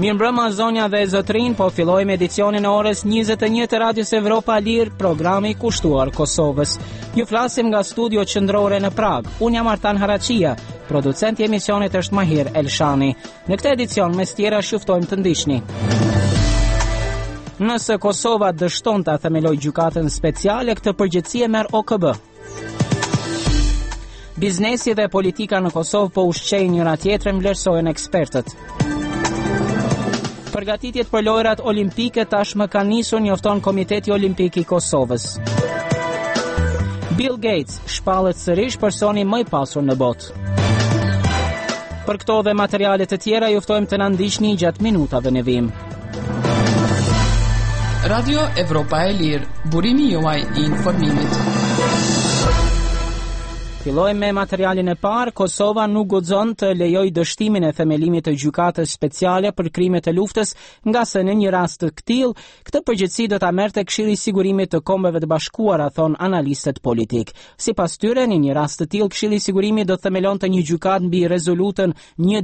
Mirëmbrëma zonja dhe zotrin, po fillojmë edicionin e orës 21 të Radios Evropa Lirë, programi kushtuar Kosovës. Ju flasim nga studio qendrore në Prag. Unë jam Artan Haraqia, producenti i emisionit është Mahir Elshani. Në këtë edicion mes tjera shuftojmë të ndiqni. Nëse Kosova dështon ta themelojë gjykatën speciale, këtë përgjegjësi e merr OKB. Biznesi dhe politika në Kosovë po ushqejnë njëra tjetrën, vlerësojnë ekspertët. Përgatitjet për lojrat olimpike tashmë kanë nisur, njofton Komiteti Olimpik i Kosovës. Bill Gates shpallet sërish personi më i pasur në botë. Për këto dhe materiale të tjera ju ftojmë të na ndiqni gjatë minutave në vim. Radio Evropa e Lirë, burimi juaj i informimit. Fillojmë me materialin e parë. Kosova nuk guxon të lejojë dështimin e themelimit të gjykatës speciale për krimet e luftës, nga se në një rast të tillë, këtë përgjegjësi do ta merrte Këshilli i Sigurimit të Kombeve të Bashkuara, thon analistët politik. Sipas tyre, në një rast të tillë, Këshilli i Sigurimit do themelonte një gjykatë mbi rezolutën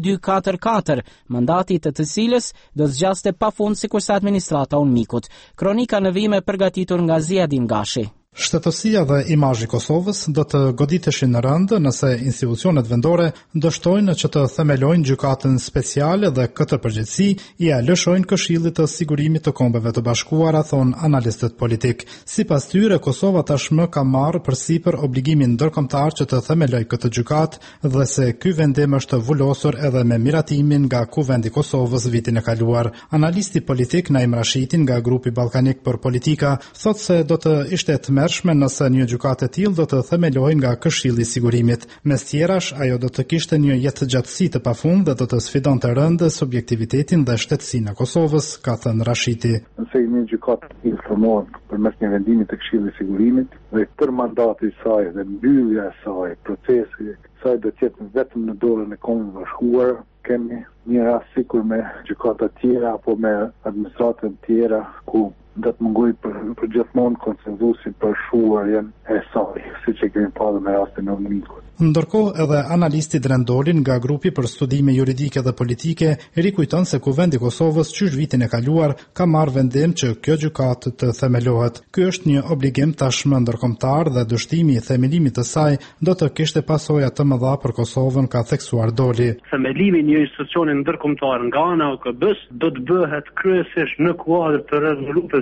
1244, mandati të cilës do zgjaste pafund sikur sa administrata UNMIK-ut. Kronika në vim e përgatitur nga Ziadin Gashi. Shtetësia dhe imazhi i Kosovës do të goditeshin në rënd nëse institucionet vendore dështojnë që të themelojnë gjykatën speciale dhe këtë përgjegjësi ia lëshojnë Këshillit të Sigurimit të Kombeve të Bashkuara, thon analistët politik. Sipas tyre, Kosova tashmë ka marrë përsipër obligimin ndërkombëtar që të themelojë këtë gjykatë dhe se ky vendim është vullosur edhe me miratimin nga Kuvendi i Kosovës vitin e kaluar. Analisti politik Naim Rashiti nga Grupi Ballkanik për Politika thotë se do të ishte nëse një gjykatë e tillë do të themelohej nga Këshilli i Sigurimit. Mes tjerash, ajo do të kishte një jetëgjatësi të pafundë dhe do të sfidonte rënd subjektivitetin dhe shtetësinë e Kosovës, ka thënë Rashiti. Nëse një gjykatë e tillë formohet përmes një vendimi të Këshillit të Sigurimit dhe për mandati i saj dhe mbyllja e saj, procesi i saj do të jetë vetëm në dorën e Kombeve të Bashkuara, kemi një rast sikur me gjykata tjera apo me administratën tjera ku do të mungoj për gjithmonë konsenzusi për shuarjen e saj, siç e kemi parë me rastin e UNMIK-ut. Ndërkohë, edhe analisti Drendolin nga Grupi për Studime Juridike dhe Politike rikujton se Kuvendi i Kosovës qysh vitin e kaluar ka marrë vendim që kjo gjykatë të themelohet. Ky është një obligim tashmë ndërkombëtar dhe dështimi i themelimit të saj do të kishte pasoja të mëdha për Kosovën, ka theksuar Doli. Themelimi i një institucioni ndërkombëtar nga ana e OKB-s do të bëhet kryesisht në kuadër të rezolutës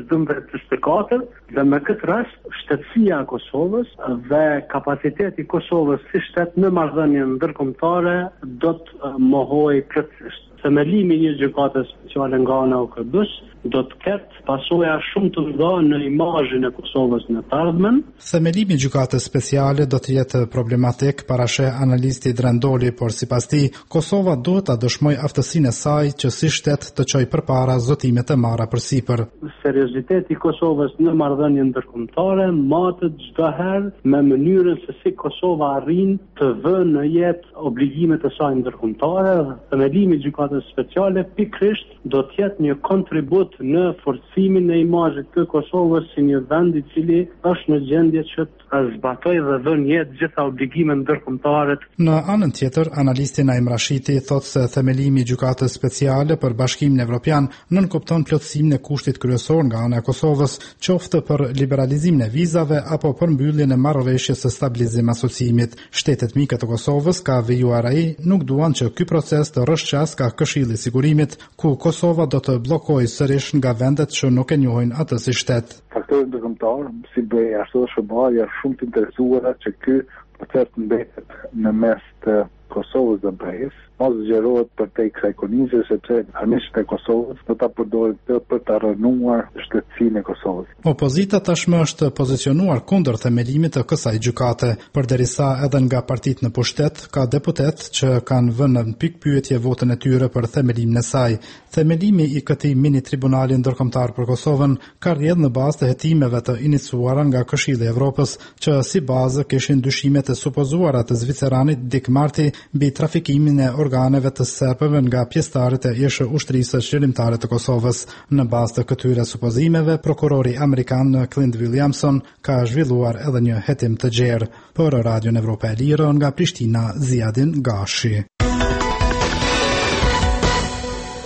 1244 dhe me këtë rast shtetësia e Kosovës dhe kapaciteti i Kosovës si shtet në marrëdhënie ndërkombëtare do të mohojë plotësisht. Themelimi i një gjykate speciale nga ana e OKB-s do të ketë pasoja shumë të mëdha në imazhin e Kosovës në të ardhmen. Themelimi i gjykatës speciale do të jetë problematik, parasheh analisti Drendoli, por sipas tij, Kosova duhet ta dëshmojë aftësinë e saj që si shtet të çojë përpara zotimet e marra përsipër. Serioziteti i Kosovës në marrëdhënie ndërkombëtare matet çdo herë me mënyrën se si Kosova arrin të vënë në jetë obligimet e saj ndërkombëtare. Themelimi i gjykatës speciale pikërisht do të jetë një kontribut në forcimin e imazhit të Kosovës si një vend i cili është në gjendje që të zbatojë dhe vënë jetë gjitha obligimet ndërkombëtare. Në anën tjetër, analisti Naim Rashiti thotë se themelimi i gjykatës speciale për Bashkimin Evropian nënkupton plotësimin e kushtit kryesor nga ana e Kosovës, qoftë për liberalizimin e vizave apo për mbylljen e marrëveshjes së stabilizim asociimit. Shtetet mike të Kosovës, ka vëjuar ai, nuk duan që ky proces të rrëshqas ka Këshilli i Sigurimit, ku Kosova do të bllokojë sërish nga vendet që nuk e njohin atë si shtet. Faktorët ndërkombëtar, si BE ashtu SBA, janë shumë të interesuara që ky proces të mbetet në mes të Kosovës dhe BE-s, mos zgjerohet për te kësaj kornize, sepse armiqtë e Kosovës do ta përdorin për ta rënuar shtetësinë e Kosovës. Opozita tashmë është pozicionuar kundër themelimit të kësaj gjykate, përderisa edhe nga partitë në pushtet ka deputet që kanë vënë në pikpyetje votën e tyre për themelimin e saj. Themelimi i këtij mini tribunali ndërkombëtar për Kosovën ka rrjedhë në bazë të hetimeve të iniciuara nga Këshilli i Evropës, që si bazë kishin dyshimet e supozuara të zviceranit Dick Marty mbi trafikimin e organeve të serbëve nga pjesëtarët e ish ushtrisë qëllimtare të Kosovës. Në bazë të këtyre supozimeve, prokurori amerikan Clint Williamson ka zhvilluar edhe një hetim të gjerë. Për Radion Evropa e Lirë, nga Prishtina, Ziadin Gashi.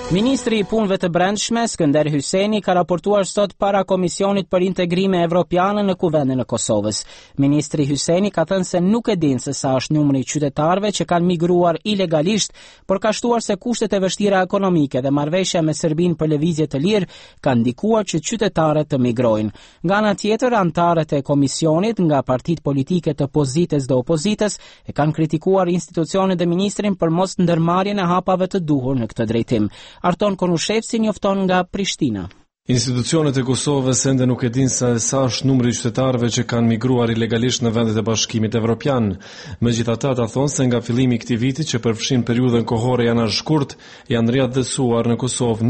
Ministri I Punëve të Brendshme Skënder Hyseni ka raportuar sot para Komisionit për Integrime Evropiane në Kuvendin e Kosovës. Ministri Hyseni ka thënë se nuk e din se sa është numri I qytetarëve që kanë migruar ilegalisht, por ka shtuar se kushtet e vështira ekonomike dhe marrëveshja me Serbinë për lëvizje të lirë kanë ndikuar që qytetarët të migrojnë. Nga ana tjetër, anëtarët e Komisionit nga partitë politike të pozitës dhe opozitës e kanë kritikuar institucionet dhe ministrin për mos ndërmarrjen e hapave të duhur në këtë drejtim. Arton Konushevci njofton nga Prishtina. Institucionet e Kosovës ende nuk e din sa është numri I qytetarëve që kanë migruar ilegalisht në vendet e Bashkimit Evropian. Megjithatë, ata thonë se nga fillimi I këtij viti që përfshin periudhën kohore janar-shkurt, janë riadhësuar në Kosovë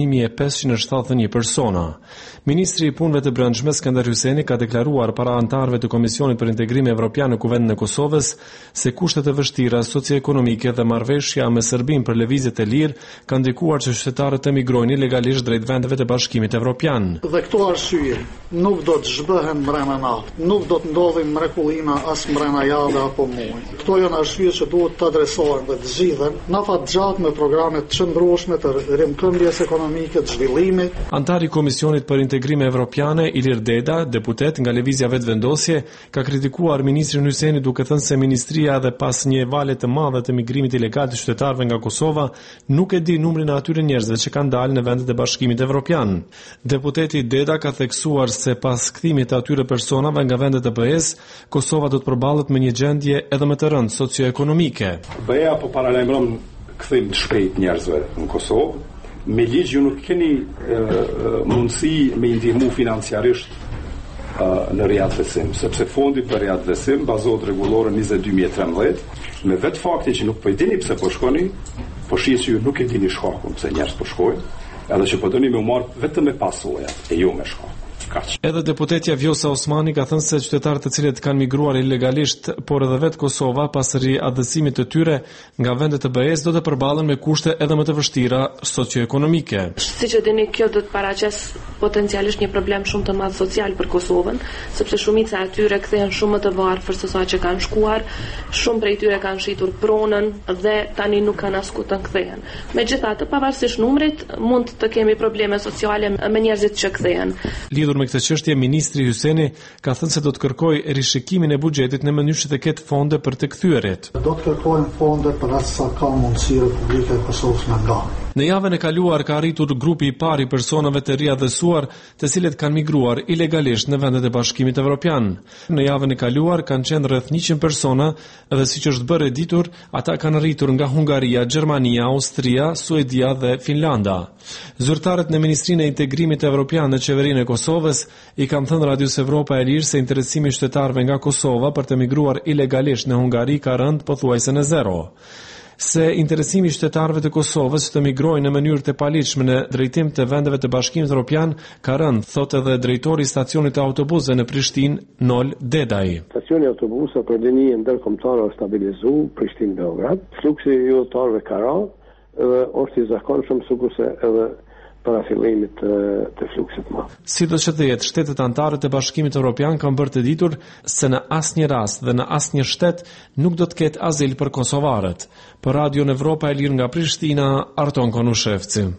1571 persona. Ministri I Punëve të Brendshme Skënder Hyseni ka deklaruar para anëtarëve të Komisionit për Integrim Evropian në Kuvendin e Kosovës se kushtet e vështira socioekonomike dhe marrëveshja me Serbinë për lëvizjet e lirë kanë ndikuar që qytetarët të migrojnë ilegalisht drejt vendeve të Bashkimit Evropian. Dhe këto arsye nuk do të zhbëhen mbrana natë, nuk do të ndodhin mrekullina as mbrana javë apo muaj. Këto janë arsye që duhet të adresohen dhe të zgjidhen në afatgjat me programe të qëndrueshme të rimkëmbjes ekonomike të zhvillimit. Antari I Komisionit për Integrime Evropiane, Ilir Deda, deputet nga Lëvizja Vetvendosje, ka kritikuar ministrin Hyseni duke thënë se ministria edhe pas një vale të madhe të migrimit ilegal të qytetarëve nga Kosova nuk e di numrin e atyre njerëzve që kanë dalë në vendet e Bashkimit Evropian. Deputeti Deda ka theksuar se pas kthimit të atyre personave nga vendet e BE-s, Kosova do të përballet me një gjendje edhe më të rëndë socioekonomike. BE-a po paralajmëron kthim të shpejt njerëzve në Kosovë. Me ligj ju nuk keni mundësi me ndihmu financiarisht në riadhesim, sepse fondi për riadhesim bazohet rregullore 22/13, me vetë fakti që nuk po I dini pse po shkoni, po shihet se ju nuk e dini shkakun pse njerëz po shkojnë. Edhe që po doni me marrë vetëm me pasojat e jo me shkak. Edhe deputetja Vjosa Osmani ka thënë se qytetarët të cilët kanë migruar ilegalisht, por edhe vetë Kosova pas riadhësimit të tyre nga vendet e BE-s do të përballen me kushte edhe më të vështira socioekonomike. Siç e dini, kjo do të paraqes potencialisht një problem shumë të madh social për Kosovën, sepse shumica e tyre kthehen shumë më të varfër se sa që kanë shkuar, shumë prej tyre kanë shitur pronën dhe tani nuk kanë asku të kthehen. Megjithatë, pavarësisht numrit, mund të kemi probleme sociale me njerëzit që kthehen. Lidhur me këtë çështje, ministri Hyseni ka thënë se do të kërkojë rishikimin e buxhetit në mënyrë që të ketë fonde për të kthyerit. Do të kërkojmë fonde për atë sa ka mundësi Republika e Kosovës nga gati. Në javën e kaluar ka arritur grupi I parë I personave të riadhësuar, të cilët kanë migruar ilegalisht në vendet e Bashkimit Evropian. Në javën e kaluar kanë qenë rreth 100 persona dhe siç është bërë e ditur, ata kanë arritur nga Hungaria, Gjermania, Austria, Suedia dhe Finlanda. Zyrtarët në Ministrinë e Integrimit Evropian në Qeverinë e Kosovës I kanë thënë Radios Evropa e Lirë se interesimi I qytetarëve nga Kosova për të migruar ilegalisht në Hungari ka rënë pothuajse në zero. Se interesimi I qytetarëve të Kosovës të migrojnë në mënyrë të paligjshme në drejtim të vendeve të Bashkimit Evropian ka rënë, thotë edhe drejtori I stacionit të autobusëve në Prishtinë, Nol Dedaj. Stacioni I autobusëve për linjë ndërkombëtare është stabilizuar Prishtinë-Beograd. Fluksi I udhëtarëve ka rënë dhe është I zakonshëm sikurse edhe para fillimit të fluksit më. Sido që të jetë, shtetet anëtare të Bashkimit Evropian kanë bërë të ditur se në asnjë rast dhe në asnjë shtet nuk do të ketë azil për kosovarët. Për Radion Evropa e Lirë nga Prishtina, Arton Konushevci.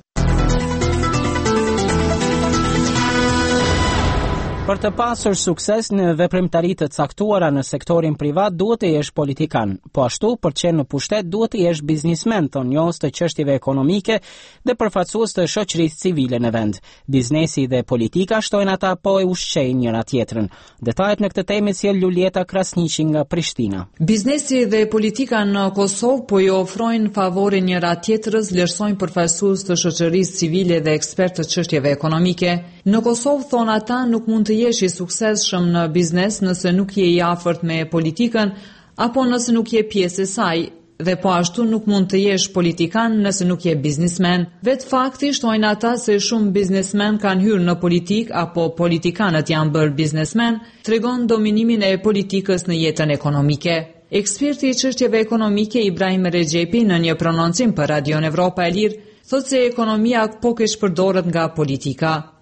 Për të pasur sukses në veprimtaritë të caktuara në sektorin privat, duhet të jesh politikan. Po ashtu, për të qenë në pushtet, duhet të jesh biznismen, thonë njohës të çështjeve ekonomike dhe përfaqësues të shoqërisë civile në vend. Biznesi dhe politika shtojnë ata po e ushqejnë njëra tjetrën. Detajet në këtë temë sjell Lulieta Krasniqi nga Prishtina. Biznesi dhe politika në Kosovë po I ofrojnë favore njëra tjetrës, vlerësojnë përfaqësues të shoqërisë civile dhe ekspertë të çështjeve ekonomike. Në Kosovë, thonë ata, nuk mund të jesh I suksesshëm në biznes nëse nuk je I afërt me politikën apo nëse nuk je pjesë e saj, dhe po ashtu nuk mund të jesh politikan nëse nuk je biznismen. Vetë fakti, shtojnë ata, se shumë biznismen kanë hyrë në politik apo politikanët janë bërë biznismen, tregon dominimin e politikës në jetën ekonomike. Eksperti I çështjeve ekonomike Ibrahim Rexhepi në një prononcim për Radion Evropa e Lirë thotë se ekonomia po keq përdoret nga politika.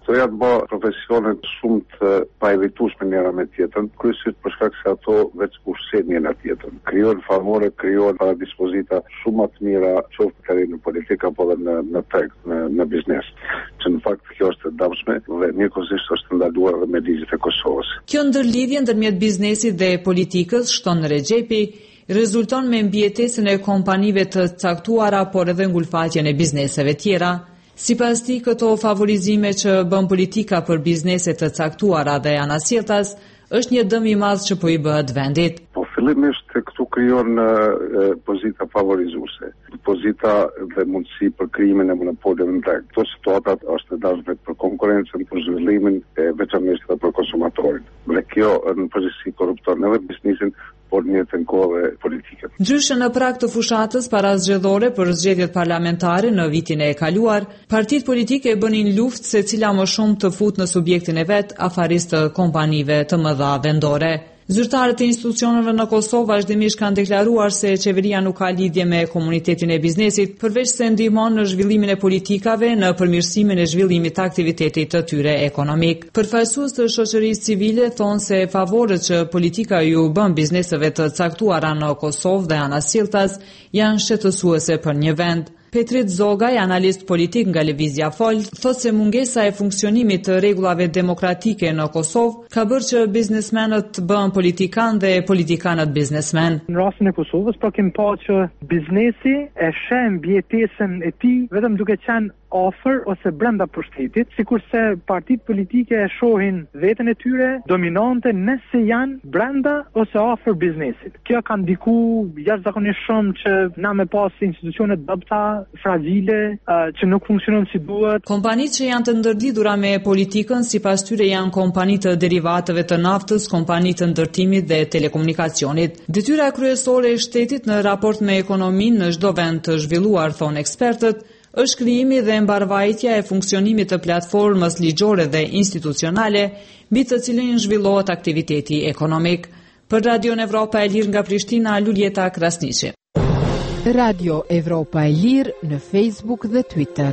Këto janë bë profesionet shumë të paevitueshme njëra me tjetrën, kryesisht për shkak se ato veç ushqejnë njëra tjetrën. Krijojnë favore, krijojnë para dispozita shumë më të mira, qoftë në terrenin politik apo edhe në treg, në biznes. Që në fakt kjo është e dëmshme dhe njëkohësisht është ndaluar edhe me ligjet e Kosovës. Kjo ndërlidhje ndërmjet biznesit dhe politikës, shton Rexhepi, rezulton me mbijetesën e kompanive të caktuara, por edhe ngulfatjen e bizneseve tjera. Sipas tij, këto favorizime që bën politika për biznese të caktuara dhe anasjelltas është një dëm i madh që po i bëhet vendit. Po fillimisht këtu krijon pozita favorizuese, pozita dhe mundësi për krijimin e monopolit në treg. Këto situatat është dashme për konkurrencën, për zhvillimin e veçanërisht edhe për konsumatorin. Dhe kjo në përgjithësi korrupton edhe biznesin, por një të kohë politike. Ndryshe në prag të fushatës para zgjedhore për zgjedhjet parlamentare në vitin e kaluar, partitë politike bënin luftë se cila më shumë të fut në subjektin e vet afarisë të kompanive të mëdha vendore. Zyrtarët e institucioneve në Kosovë vazhdimisht kanë deklaruar se qeveria nuk ka lidhje me komunitetin e biznesit, përveç se ndihmon në zhvillimin e politikave në përmirësimin e zhvillimit të aktivitetit të tyre ekonomik. Përfaqësues të shoqërisë civile thonë se favorët që politika ju bën bizneseve të caktuara në Kosovë dhe anasjelltas janë shqetësuese për një vend. Petrit Zogaj, analist politik nga Lëvizja Fol, thotë se mungesa e funksionimit të rregullave demokratike në Kosovë ka bërë që biznesmenët bëhen politikan dhe politikanët biznesmen. Në rastin e Kosovës, pra kemi pa që biznesi e sheh mbijetesën e tij vetëm duke qenë afër ose brenda pushtetit, sikurse partitë politike e shohin veten e tyre dominante nëse janë brenda ose afër biznesit. Kjo ka ndikuar jashtëzakonisht shumë që na me pas institucione dobta, fragile, që nuk funksionojnë si duhet. Kompanitë që janë të ndërlidhura me politikën sipas tyre janë kompani të derivateve të naftës, kompani të ndërtimit dhe telekomunikacionit. Detyra kryesore e shtetit në raport me ekonominë në çdo vend të zhvilluar, thonë ekspertët, është krijimi dhe mbarvajtja e funksionimit të platformës ligjore dhe institucionale, mbi të cilën zhvillohet aktiviteti ekonomik. Për Radio Evropa e Lirë nga Prishtina, Luljeta Krasniqi. Radio Evropa e Lirë në Facebook dhe Twitter.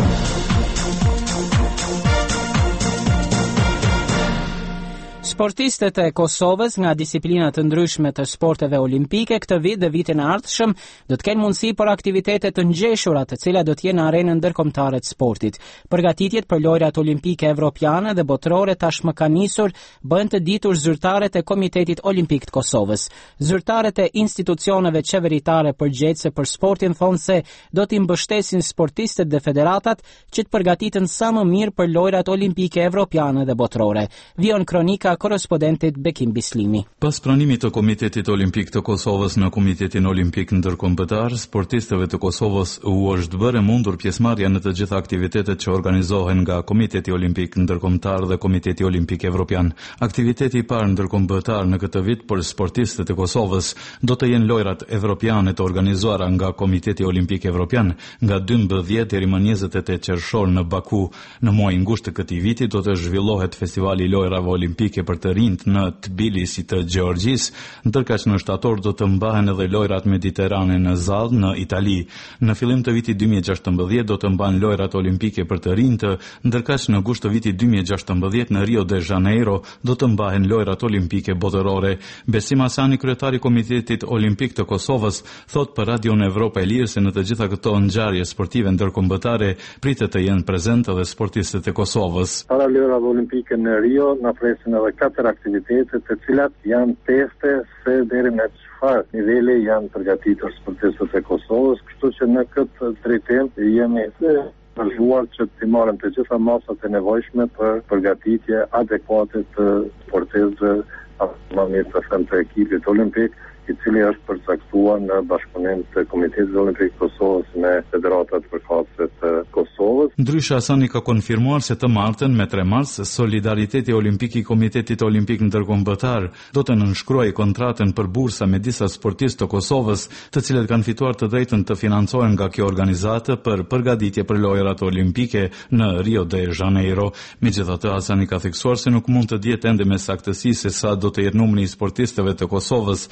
Sportistët e Kosovës nga disiplinat të ndryshme të sporteve olimpike këtë vit dhe vitin e ardhshëm do të kenë mundësi për aktivitete të ngjeshura, të cilat do të jenë në arenën ndërkombëtare të sportit. Përgatitjet për lojrat olimpike evropiane dhe botërore tashmë kanë nisur, bëhen të ditur zyrtarët e Komitetit Olimpik të Kosovës. Zyrtarët e institucioneve qeveritare përgjegjëse për sportin thonë se do t'i mbështesin sportistët dhe federatat që të përgatiten sa më mirë për lojrat olimpike evropiane dhe botërore. Vion kronika korrespondentit Bekim Bislimi. Pas pranimit të Komitetit Olimpik të Kosovës në Komitetin Olimpik ndërkombëtar, sportistëve të Kosovës u është bërë mundur pjesëmarrja në të gjitha aktivitetet që organizohen nga Komiteti Olimpik ndërkombëtar dhe Komiteti Olimpik Evropian. Aktiviteti i parë ndërkombëtar në këtë vit për sportistët e Kosovës do të jenë lojrat evropiane të organizuara nga Komiteti Olimpik Evropian nga 12 deri më 28 qershor në Baku. Në muajin gusht të këtij viti do të zhvillohet festivali i lojrave olimpike për të rinjt në Tbilisi të Gjeorgjisë, ndërkaq në shtator do të mbahen edhe lojrat mediterane në Zall në Itali. Në fillim të vitit 2016 do të mbahen lojrat olimpike për të rinjt, ndërkaq në gusht të vitit 2016 në Rio de Janeiro do të mbahen lojrat olimpike botërore. Besim Hasani, kryetari i Komitetit Olimpik të Kosovës, thot për Radio Evropa e Lirë se në të gjitha këto ngjarje sportive ndërkombëtare pritet të jenë prezente edhe sportistët e Kosovës. Para lojrave olimpike në Rio na presin edhe 4 aktivitete të cilat janë teste se deri në çfarë niveli janë përgatitur sportistët e Kosovës, kështu që në këtë drejtim jemi vazhduar që të marrim të gjitha masat e nevojshme për përgatitje adekuate të sportistëve apo më mirë të them të ekipit olimpik, i cili është përcaktuar në bashkëpunim të Komitetit Olimpik të Kosovës me federatat përkatëse të Kosovës. Ndryshe Hasani ka konfirmuar se të martën me 3 mars Solidariteti Olimpik i Komitetit Olimpik ndërkombëtar do të nënshkruajë kontratën për bursa me disa sportistë të Kosovës, të cilët kanë fituar të drejtën të financohen nga kjo organizatë për përgatitje për lojrat olimpike në Rio de Janeiro. Megjithatë, Hasani ka theksuar se nuk mund të dihet ende me saktësi se sa do të jetë numri i sportistëve të Kosovës që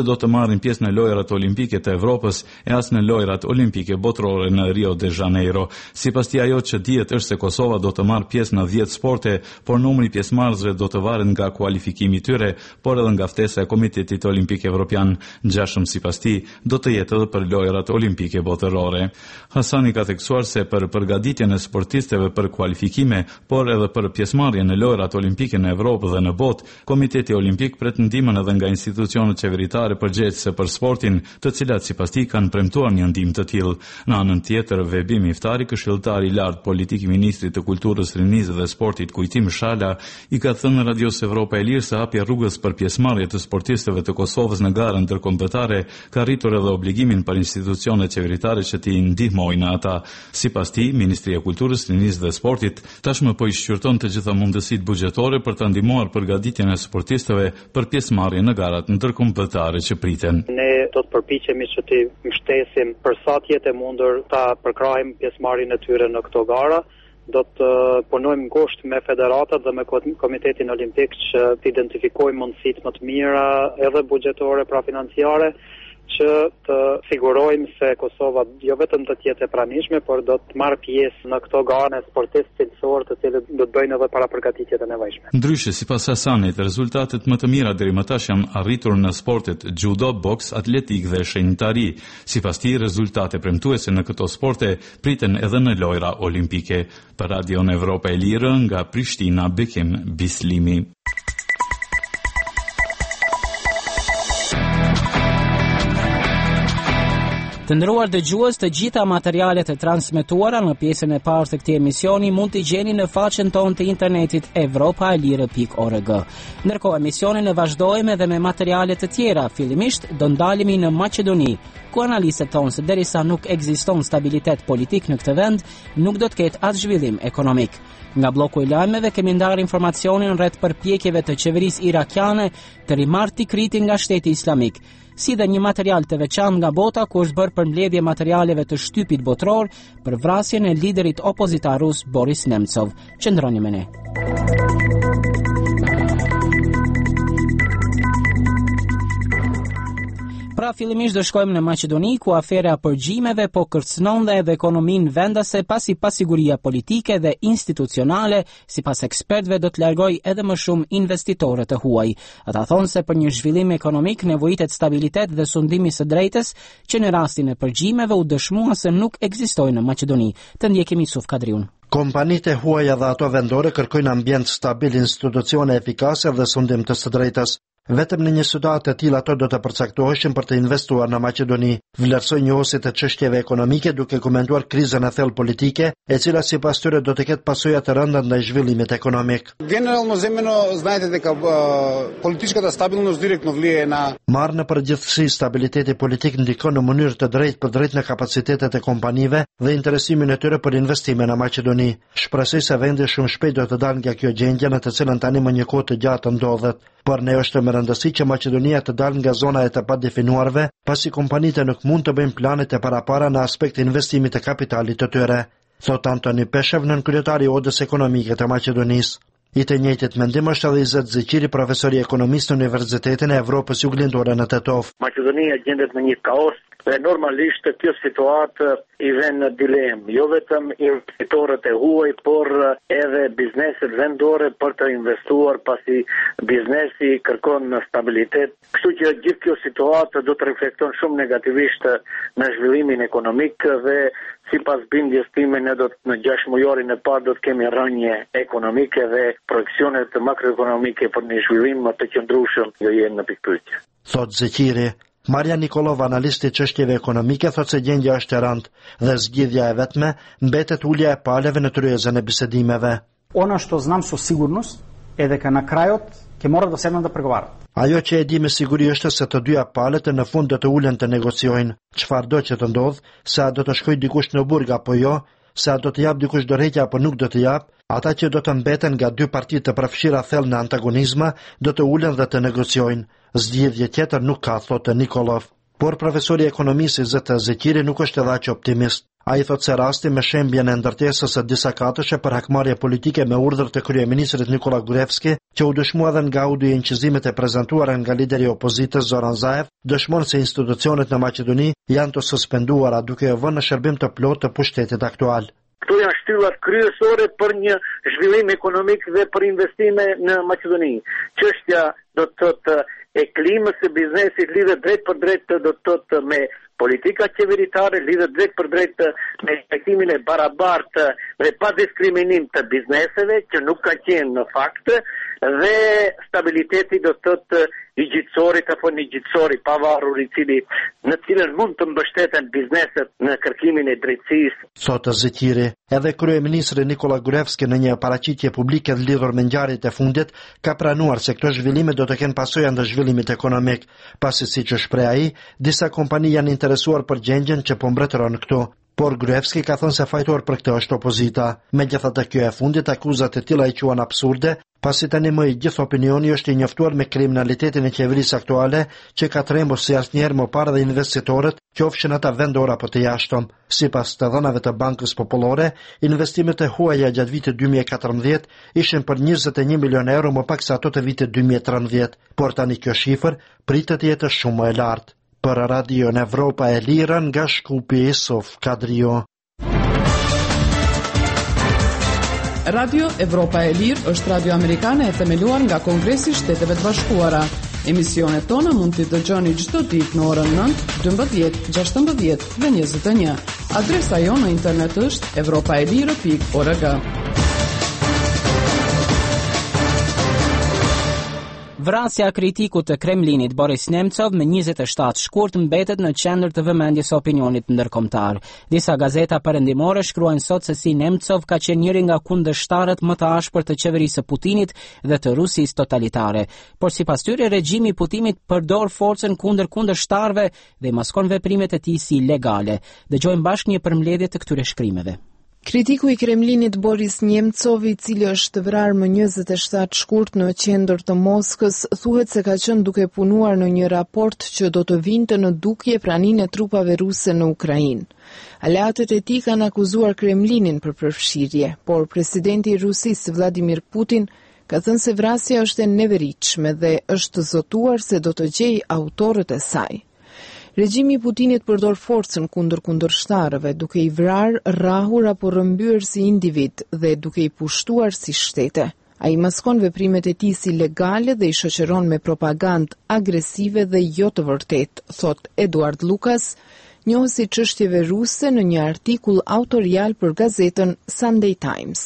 do të marrin pjesë në lojrat olimpike të Evropës e as në lojrat olimpike botërore në Rio de Janeiro. Sipas tij, ajo që dihet është se Kosova do të marrë pjesë në 10 sporte, por numri pjesëmarrësve do të varet nga kualifikimi i tyre, por edhe nga ftesa e Komitetit Olimpik Evropian. Ngjashëm sipas tij, do të jetë edhe për lojrat olimpike botërore. Hasani ka theksuar se për përgatitjen e sportistëve për kualifikime, por edhe për pjesëmarrjen në lojrat olimpike në Evropë dhe në botë, Komiteti Olimpik pret ndihmën edhe nga institucionet qeveritare përgjegjëse për sportin, të cilat sipas tij kanë premtuar një ndihmë të tillë. Në anën tjetër, Vebim Iftari, këshilltari i lartë politik i ministrit të kulturës, rinisë dhe sportit Kujtim Shala, i ka thënë Radios Evropa e Lirë se hapja rrugës për pjesëmarrje të sportistëve të Kosovës në garën ndërkombëtare ka rritur edhe obligimin për institucionet qeveritare që t'i ndihmojnë ata. Sipas tij, Ministria e Kulturës, Rinisë dhe Sportit tashmë po i shqyrton të gjitha mundësitë buxhetore për të ndihmuar përgatitjen e sportistëve për pjesëmarrje në garat ndërkombëtare që priten. Ne do të përpiqemi që të mbështesim për sa të jetë mundur ta përkrahim pjesëmarrjen e tyre në këto gara. Do të punojmë ngushtë me federatat dhe me Komitetin Olimpik që të identifikojmë mundësitë më të mira edhe buxhetore, pra financiare, që të sigurojmë se Kosova jo vetëm të jetë e pranishme, por do të marrë pjesë në këto gara sportistë cilësor, të cilët do të bëjnë edhe para përgatitjet e nevojshme. Ndryshe, sipas Hasanit, rezultatet më të mira deri më tash janë arritur në sportet judo, boks, atletik dhe shenjtari. Sipas tij, rezultate premtuese në këto sporte priten edhe në lojra olimpike. Për Radion Evropa e Lirë, nga Prishtina, Bekim Bislimi. Të nderuar dëgjues, të gjitha materialet e transmetuara në pjesën e parë të këtij emisioni mund t'i gjeni në faqen tonë të internetit evropaelire.org. Ndërkohë, emisionin e vazhdojmë edhe me materiale të tjera. Fillimisht do ndalemi në Maqedoni, ku analistët thonë se derisa nuk ekziston stabilitet politik në këtë vend, nuk do të ketë as zhvillim ekonomik. Nga bloku i lajmeve kemi ndarë informacionin rreth përpjekjeve të qeverisë irakiane të rimarrë Tikritin nga Shteti Islamik, si dhe një material të veçantë nga bota ku është bërë përmbledhje materialeve të shtypit botror për vrasjen e liderit opozitar rus Boris Nemtsov. Qëndroni me ne. Pra fillimisht do shkojmë në Maqedoni, ku afera e përgjimeve po kërcënon dhe edhe ekonominë vendase pasi pasiguria politike dhe institucionale, sipas ekspertëve, do të largojë edhe më shumë investitorë të huaj. Ata thonë se për një zhvillim ekonomik nevojitet stabilitet dhe sundimi së drejtës, që në rastin e përgjimeve u dëshmua se nuk ekzistojnë në Maqedoni. Të ndjekim Yusuf Kadriun. Kompanitë e huaja dhe ato vendore kërkojnë ambient stabil, institucione efikase dhe sundim të së drejtës. Vetëm në një situatë të tillë ato do të përcaktoheshin për të investuar në Maqedoni, vlerësoi njohësit të çështjeve ekonomike duke komentuar krizën e thellë politike, e cila sipas tyre do të ketë pasoja të rënda ndaj zhvillimit ekonomik. Generalno zemeno, знаете дека политичката стабилност директно влияе на Marrë në përgjithësi, stabiliteti politik ndikon në mënyrë të drejtë për drejtë në kapacitetet e kompanive dhe interesimin e tyre për investime në Maqedoni. Shpresoj se vendi shumë shpejt do të dalë nga kjo gjendje në të cilën tani më një kohë të gjatë ndodhet. Por ne është me rëndësi që Maqedonia të dalë nga zona e të padefinuarve, pasi kompanitë nuk mund të bëjnë planet e parapara në aspekt investimit të kapitalit të tyre, thot Antoni Peshev, nën kryetari i Odës Ekonomike të Maqedonisë. I të njëjtit mendim është edhe Izet Zeqiri, profesor i ekonomisë në Universitetin e Evropës Juglindore në Tetov. Maqedonia gjendet në një kaos dhe normalisht kjo situatë i vjen në dilemë, jo vetëm investitorët e huaj, por edhe bizneset vendore për të investuar, pasi biznesi kërkon stabilitet. Kështu që gjithë kjo situatë do të reflekton shumë negativisht në zhvillimin ekonomik dhe sipas bindjes time ne do të në 6 mujorin e parë do të kemi rënje ekonomike dhe projeksionet makroekonomike për një zhvillim më të qëndrueshëm jo jenë në pikpyetje. Thot Zeqiri. Marja Nikolova, analisti çështjeve ekonomike, thot se gjendja është e rëndë dhe zgjidhja e vetme mbetet ulja e paleve në tryezën e bisedimeve. Ono što znam со сигурност е дека на крајот ќе мора да седнат да преговарат. Ajo që e di me siguri është se të dyja palët në fund do të ulen të negociojnë. Çfarë do që të ndodh, se a do të shkojë dikush në burg apo jo, se a do të jap dikush dorëheqje apo nuk do të jap, ata që do të mbeten nga dy partitë të përfshira thellë në antagonizma do të ulen dhe të negociojnë. Zgjidhje tjetër nuk ka, thotë Nikolov. Por profesori i ekonomisë Izet Zeqiri nuk është edhe aq optimist. Ai thotë se rasti me shembjen e ndërtesës së disa katëshe për hakmarrje politike me urdhër të kryeministrit Nikola Gruevski, që u dëshmua edhe nga audioincizimet e prezantuara nga lideri i opozitës Zoran Zaev, dëshmon se institucionet në Maqedoni janë të suspenduara duke e vënë në shërbim të plotë të pushtetit aktual. Këto janë shtyllat kryesore për një zhvillim ekonomik dhe për investime në Maqedoni. Çështja do të thotë e klimës së biznesit lidhet drejt për drejt do të thotë me politika qeveritare, lidhet drejt për drejt me trajtimin e barabartë dhe pa diskriminim të bizneseve që nuk ka qenë në fakt, dhe stabiliteti do të thotë i gjithësorit apo një gjithësori pavarur i cili në cilën mund të mbështeten bizneset në kërkimin e drejtësisë. Thotë zëtiri, edhe kryeministri Nikola Gruevski në një paraqitje publike lidhur me ngjarjet e fundit ka pranuar se këto zhvillime do të kenë pasojë ndër zhvillimit ekonomik, pasi siç e shpreh ai, disa kompani janë interesuar për gjendjen që po mbretëron këtu. Por Gruevski ka thënë se fajtor për këtë është opozita. Megjithatë, kjo e fundit akuzat e tilla i quhen absurde, pasi tani më i gjithë opinioni është i njoftuar me kriminalitetin e qeverisë aktuale që ka trembur si asnjëherë më parë dhe investitorët, qofshin ata vendor apo të jashtëm. Sipas të dhënave të Bankës Popullore, investimet e huaja gjatë vitit 2014 ishin për 21 milion euro më pak se ato të vitit 2013, por tani kjo shifër pritet të jetë shumë më e lartë. Për Radio në Evropa e Lira nga Shkupi Sof Kadrio. Radio Evropa e Lirë është radio amerikane e themeluar nga Kongresi i Shteteve të Bashkuara. Emisionet tona mund t'i dëgjoni çdo ditë në orën 9, 12, 16 dhe 21. Adresa jonë në internet është europaelire.org. Vrasja kritikut të Kremlinit Boris Nemcov me 27 shkurt mbetet në qendër të vëmendjes opinionit ndërkombëtar. Disa gazeta perëndimore shkruajnë sot se si Nemcov ka qenë njëri nga kundërshtarët më të ashpër të qeverisë së Putinit dhe të Rusisë totalitare. Por sipas tyre regjimi i Putinit përdor forcën kundër kundërshtarëve dhe maskon veprimet e tij si ilegale. Dëgjojmë bashkë një përmbledhje të këtyre shkrimeve. Kritiku i Kremlinit Boris Nemcov, i cili është vrarë më 27 shkurt në qendër të Moskës, thuhet se ka qenë duke punuar në një raport që do të vinte në dukje praninë e trupave ruse në Ukrainë. Aleatët e tij kanë akuzuar Kremlinin për përfshirje, por presidenti i Rusisë Vladimir Putin ka thënë se vrasja është e neveritshme dhe është zotuar se do të gjejë autorët e saj. Regjimi i Putinit përdor forcën kundër kundërshtarëve, duke i vrarë, rrahur apo rrëmbyer si individ dhe duke i pushtuar si shtete. Ai maskon veprimet e tij si legale dhe i shoqëron me propagandë agresive dhe jo të vërtetë, thot Eduard Lukas, njohës i çështjeve ruse në një artikull autorial për gazetën Sunday Times.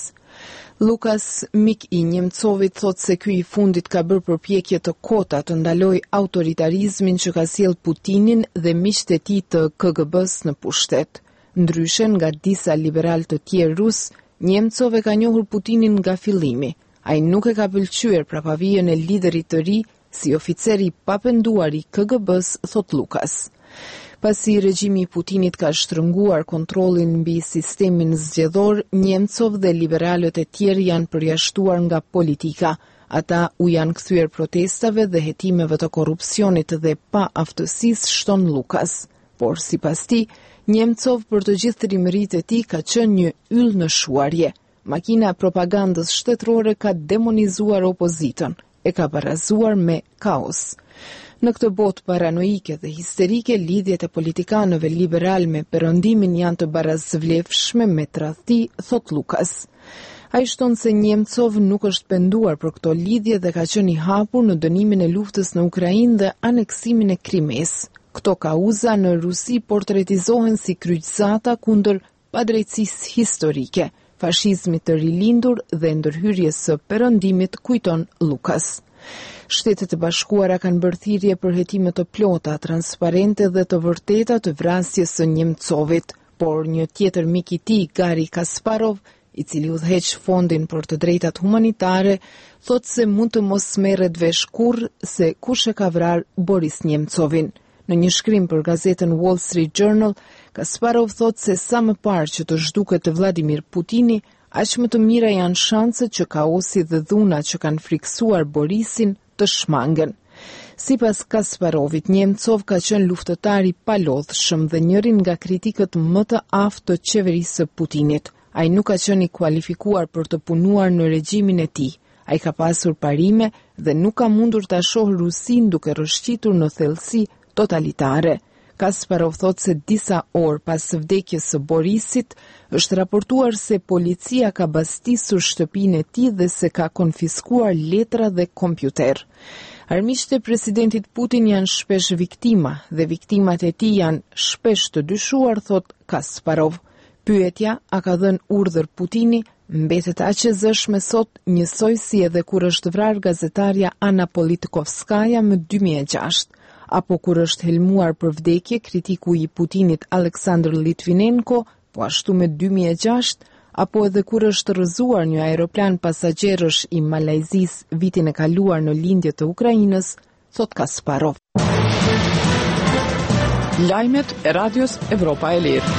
Lukas, mik i Nemcovit, thot se ky i fundit ka bërë përpjekje të kota të ndaloj autoritarizmin që ka sjell Putinin dhe miqtë e tij të KGB-s në pushtet. Ndryshe nga disa liberal të tjerë rus, Nemcov e ka njohur Putinin nga fillimi. Ai nuk e ka pëlqyer prapavijën e liderit të ri si oficeri i papenduar i KGB-s, thot Lukas. Pasi regjimi i Putinit ka shtrënguar kontrollin mbi sistemin zgjedhor, Nemcov dhe liberalët e tjerë janë përjashtuar nga politika. Ata u janë kthyer protestave dhe hetimeve të korrupsionit dhe pa aftësisë, shton Lukas. Por sipas tij, Nemcov për të gjithë trimëritë e tij ka qenë një yll në shuarje. Makina e propagandës shtetërore ka demonizuar opozitën, e ka barazuar me kaos. Në këtë botë paranoike dhe histerike, lidhjet e politikanëve liberal me perëndimin janë të barazvlefshme me tradhti, thot Lukas. Ai shton se Nemcov nuk është penduar për këto lidhje dhe ka qenë i hapur në dënimin e luftës në Ukrainë dhe aneksimin e Krimes. Këto kauza në Rusi portretizohen si kryqëzata kundër padrejtësisë historike, fashizmit të rilindur dhe ndërhyrjes së perëndimit, kujton Lukas. Shtetet e Bashkuara kanë bërë thirrje për hetime të plota, transparente dhe të vërteta të vrasjes së Nemcovit, por një tjetër mik i tij, Gari Kasparov, i cili udhëheq fondin për të drejtat humanitare, thot se mund të mos merret vesh kurrë se kush e ka vrarë Boris Nemcovin. Në një shkrim për gazetën Wall Street Journal, Kasparov thot se sa më parë që të zhduket Vladimir Putini, aq më të mira janë shanset që kaosi dhe dhunat që kanë friksuar Borisin të shmangen. Sipas Kasparovit, Nemcov ka qenë luftëtar i palodhshëm dhe njërin nga kritikët më të aftë të qeverisë së Putinit. Ai nuk ka qenë i kualifikuar për të punuar në regjimin e tij. Ai ka pasur parime dhe nuk ka mundur ta shohë Rusin duke rrëshqitur në thellësi totalitare. Kasparov thot se disa orë pas vdekjes së Borisit, është raportuar se policia ka bastisur shtëpinë e tij dhe se ka konfiskuar letra dhe kompjuter. Armiqtë e presidentit Putin janë shpesh viktima dhe viktimat e tij janë shpesh të dyshuar, thot Kasparov. Pyetja a ka dhënë urdhër Putini mbetet aq e zëshme sot, njësoj si edhe kur është vrarë gazetarja Anna Politkovskaja më 2006. Apo kur është helmuar për vdekje kritiku i Putinit Aleksandr Litvinenko, po ashtu me 2006, apo edhe kur është rrëzuar një aeroplan pasagjerësh i Malajzis vitin e kaluar në lindje të Ukrainës, thot Kasparov. Lajmet e Radios Evropa e Lirë.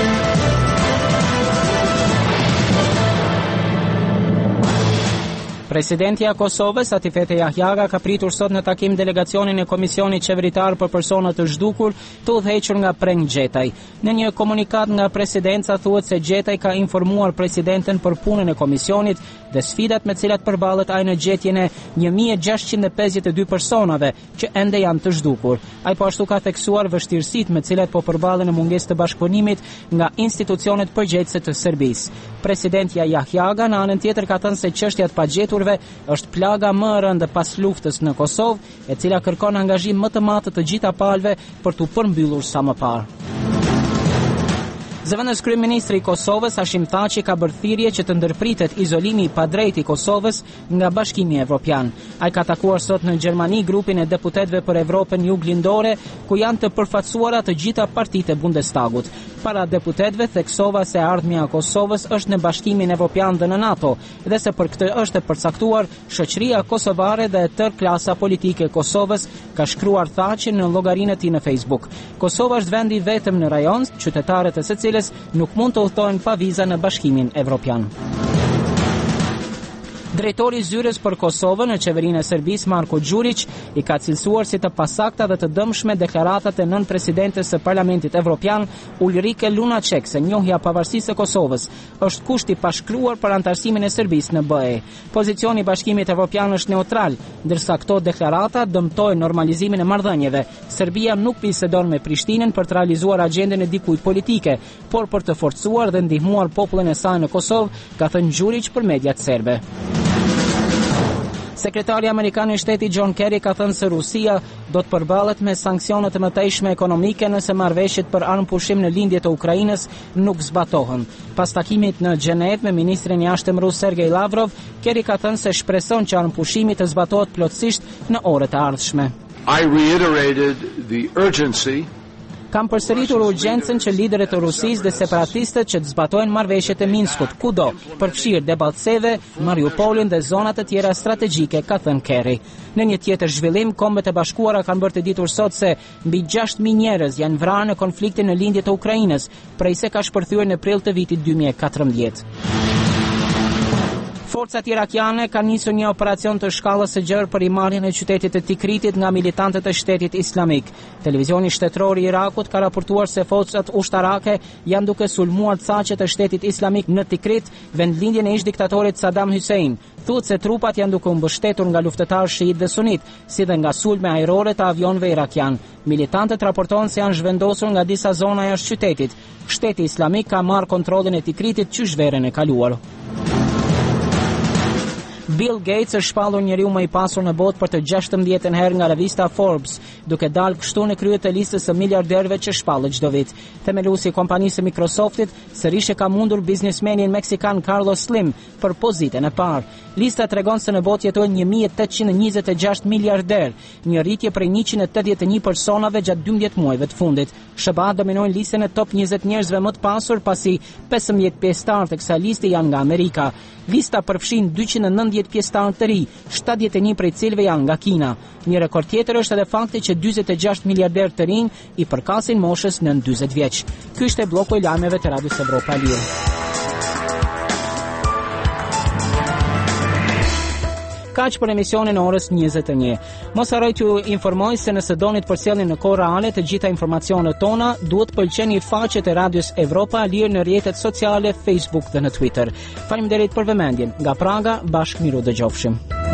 Presidentja e Kosovës, Atifete Jahjaga, ka pritur sot në takim delegacionin e Komisionit Qeveritar për Persona të Zhdukur, të udhëhequr nga Preng Gjetaj. Në një komunikat nga presidenca thuhet se Gjetaj ka informuar presidenten për punën e komisionit dhe sfidat me cilat përballet ai në gjetjen e 1652 personave që ende janë të zhdukur. Ai po ashtu ka theksuar vështirësitë me cilat po përballen në mungesë të bashkëpunimit nga institucionet përgjegjëse të Serbisë. Presidentja Jahjaga në anën tjetër ka thënë se çështja e pagjeturve është plaga më e rëndë pas luftës në Kosovë, e cila kërkon angazhim më të madh të gjitha palëve për t'u përmbyllur sa më parë. Zëvendës kryeministri i Kosovës Hashim Thaçi ka bërë thirrje që të ndërpritet izolimi i padrejtë i Kosovës nga Bashkimi Evropian. Ai ka takuar sot në Gjermani grupin e deputetëve për Evropën Juglindore, ku janë të përfaqësuara të gjitha partitë e Bundestagut. Para deputetëve theksova se ardhmja e Kosovës është në Bashkimin Evropian dhe në NATO, dhe se për këtë është e përcaktuar shoqëria kosovare dhe tërë klasa politike e Kosovës, ka shkruar Thaçi në llogarinë e tij në Facebook. Kosova është vendi vetëm në rajon, qytetarët e së cilës nuk mund të udhtojnë pa viza në Bashkimin Evropian. Drejtori i zyrës për Kosovën në qeverinë e Serbisë, Marko Đurić, i ka cilësuar si të pasakta dhe të dëmshme deklaratat e nën presidentes së Parlamentit Evropian, Ulrike Lunacek, se njohja pavarësisë së Kosovës është kusht i pashkruar për antarësimin e Serbisë në BE. Pozicioni i Bashkimit Evropian është neutral, ndërsa këto deklarata dëmtojnë normalizimin e marrëdhënieve. Serbia nuk bisedon me Prishtinën për të realizuar agjendën e dikujt politike, por për të forcuar dhe ndihmuar popullin e saj në Kosovë, ka thënë Đurić për mediat serbe. Sekretari Amerikan i Shtetit John Kerry ka thënë se Rusia do të përballet me sanksione të mëtejshme ekonomike nëse marrëveshjet për armëpushim në lindje të Ukrainës nuk zbatohen. Pas takimit në Gjenevë me ministrin e jashtëm rus Sergej Lavrov, Kerry ka thënë se shpreson që armëpushimi të zbatohet plotësisht në orët e ardhshme. I reiterated the urgency. Kam përsëritur urgjencën që liderët e Rusisë dhe separatistët që të zbatojnë marrëveshjet e Minskut kudo, përfshirë Debaltseve, Mariupolin dhe zonat e tjera strategjike, ka thënë Kerry. Në një tjetër zhvillim, Kombet e Bashkuara kanë bërë të ditur sot se mbi 6.000 njerëz janë vrarë në konfliktin në lindje të Ukrainës, prej se ka shpërthyer në prill të vitit 2014. Forcat irakiane kanë nisur një operacion të shkallës së gjerë për marrjen e qytetit të Tikritit nga militantët e Shtetit Islamik. Televizioni shtetëror i Irakut ka raportuar se forcat ushtarake janë duke sulmuar saqet e Shtetit Islamik në Tikrit, vendlindjen e ish-diktatorit Saddam Hussein. Thuhet se trupat janë duke u mbështetur nga luftëtarë shiit dhe sunit, si dhe nga sulme ajrore të avionëve irakian. Militantët raportojnë se janë zhvendosur nga disa zona jashtë qytetit. Shteti Islamik ka marrë kontrollin e Tikritit qyshverën e kaluar. Bill Gates është shpallur njeriu më i pasur në botë për të 16 herë nga revista Forbes, duke dalë kështu në krye të listës së miliarderëve që shpallet çdo vit. Themeluesi i kompanisë së Microsoftit sërish e ka mundur biznesmenin meksikan Carlos Slim për pozitën e parë. Lista tregon se në botë jetojnë 1826 miliarder, një rritje prej 181 personave gjatë 12 muajve të fundit. SBA dominojnë listën e top 20 njerëzve më të pasur, pasi 15 pjesëtarë të kësaj liste janë nga Amerika. Lista përfshin 290 pjesëtarë të ri, 71 prej cilëve janë nga Kina. Një rekord tjetër është edhe fakti që 46 miliarder të rinj i përkasin moshës nën 40 vjeç. Ky ishte bloku i lajmeve të Radios Evropa Lirë. Kaq për emisionin e orës 21. Mos harroj t'ju informoj se nëse doni të përcjellni në kohë reale të gjitha informacionet tona, duhet të pëlqeni faqet e Radios Evropa Lirë në rrjetet sociale, Facebook dhe në Twitter. Faleminderit për vëmendjen. Nga Praga, bashkë miru dëgjofshim.